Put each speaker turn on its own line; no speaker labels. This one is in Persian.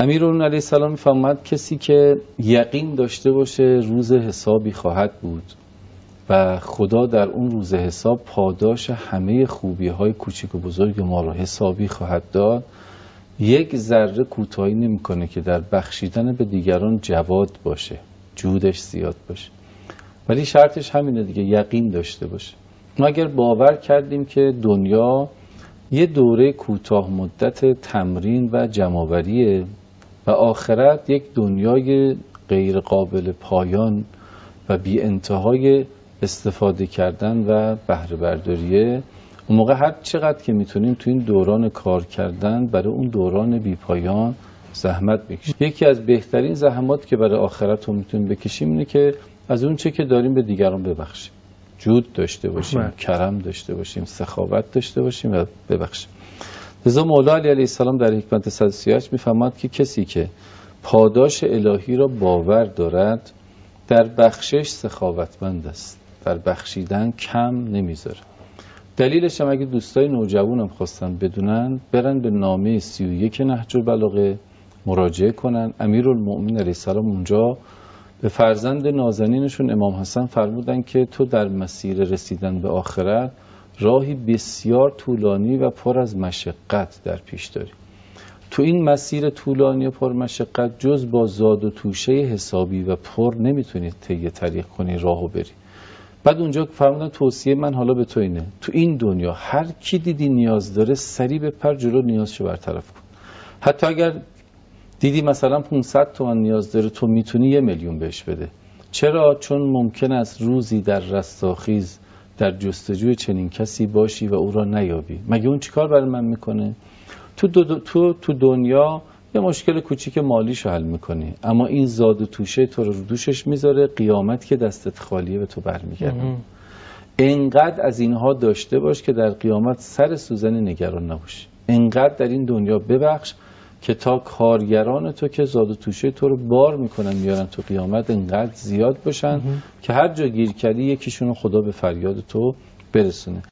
امیرالمومنین علیه السلام می‌فرماید کسی که یقین داشته باشه روز حسابی خواهد بود و خدا در اون روز حساب پاداش همه خوبی‌های کوچک و بزرگ ما رو حسابی خواهد داد، یک ذره کوتاهی نمی‌کنه که در بخشیدن به دیگران جواد باشه، جودش زیاد باشه. ولی شرطش همینه دیگه، یقین داشته باشه. ما اگر باور کردیم که دنیا یه دوره کوتاه مدت تمرین و جمع‌آوریه و آخرت یک دنیای غیر قابل پایان و بی انتهای استفاده کردن و بهره برداریه، اون موقع هر چقدر که میتونیم تو این دوران کار کردن برای اون دوران بی پایان زحمت بکشیم. یکی از بهترین زحمات که برای آخرت رو میتونیم بکشیم اینه که از اون چه که داریم به دیگران ببخشیم، جود داشته باشیم، کرم داشته باشیم، سخاوت داشته باشیم و ببخشیم. لذا مولا علی علیه السلام در حکمت 138 میفرماید که کسی که پاداش الهی را باور دارد در بخشش سخاوتمند است، در بخشیدن کم نمیذاره. دلیلش هم اگه دوستای نوجوانم خواستن بدونن، برن به نامه 31 نهج البلاغه مراجعه کنن. امیرالمومنین علیه السلام اونجا به فرزند نازنینشون امام حسن فرمودن که تو در مسیر رسیدن به آخرت راهی بسیار طولانی و پر از مشقت در پیش داری. تو این مسیر طولانی و پر مشقت جز با زاد و توشه حسابی و پر نمیتونی طی طریق کنی، راهو بری. بعد اونجا فرمودن توصیه من حالا به تو اینه، تو این دنیا هر کی دیدی نیاز داره سریع بپر جلو نیازشو برطرف کن. حتی اگر دیدی مثلا 500 تومن نیاز داره، تو میتونی 1 میلیون بهش بده. چرا؟ چون ممکن است روزی در رستاخیز در جستجوی چنین کسی باشی و او را نیابی. مگه اون چیکار برای من میکنه؟ تو دنیا یه مشکل کوچیک مالیشو حل میکنی، اما این زاد و توشه تو رو دوشش میذاره، قیامت که دستت خالیه به تو برمیگرده. انقدر از اینها داشته باش که در قیامت سر سوزن نگران نباشی. انقدر در این دنیا ببخش که تا کارگران تو که زاد و توشه تو رو بار میکنن میارن تو قیامت انقدر زیاد باشن که هر جا گیر کردی یکیشونو خدا به فریاد تو برسونه.